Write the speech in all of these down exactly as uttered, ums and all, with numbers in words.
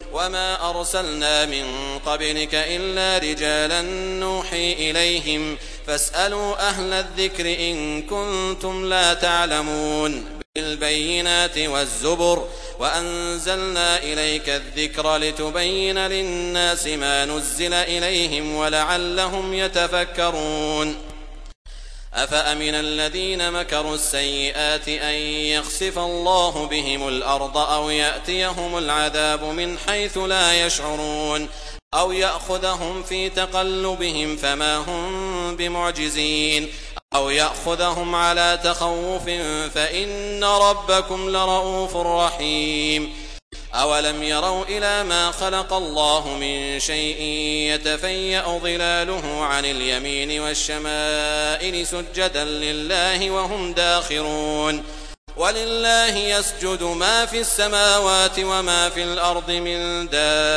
وما أرسلنا من قبلك إلا رجالا نوحي إليهم فاسألوا أهل الذكر إن كنتم لا تعلمون بالبينات والزبر وأنزلنا إليك الذكر لتبين للناس ما نزل إليهم ولعلهم يتفكرون أفأمن الذين مكروا السيئات أن يخسف الله بهم الأرض أو يأتيهم العذاب من حيث لا يشعرون أو يأخذهم في تقلبهم فما هم بمعجزين أو يأخذهم على تخوف فإن ربكم لرؤوف رحيم أولم يروا إلى ما خلق الله من شيء يتفيأ ظلاله عن اليمين والشمائل سجدا لله وهم داخرون ولله يسجد ما في السماوات وما في الأرض من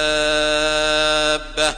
دابة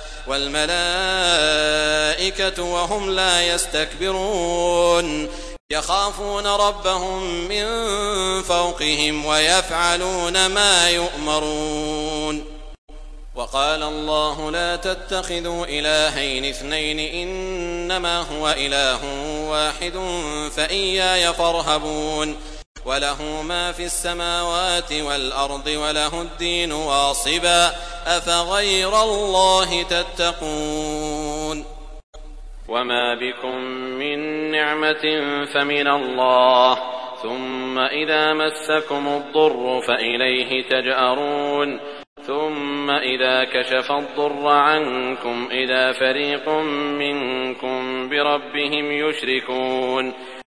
والملائكة وهم لا يستكبرون يخافون ربهم من فوقهم ويفعلون ما يؤمرون وقال الله لا تتخذوا إلهين اثنين إنما هو إله واحد فإياي فارهبون وله ما في السماوات والأرض وله الدين واصبا أفغير الله تتقون وما بكم من نعمة فمن الله ثم إذا مسكم الضر فإليه تجأرون ثم إذا كشف الضر عنكم إذا فريق منكم بربهم يشركون